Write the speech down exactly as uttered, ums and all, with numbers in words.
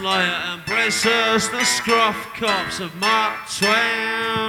Slayer embraces the scruff corpse of Mark Twain.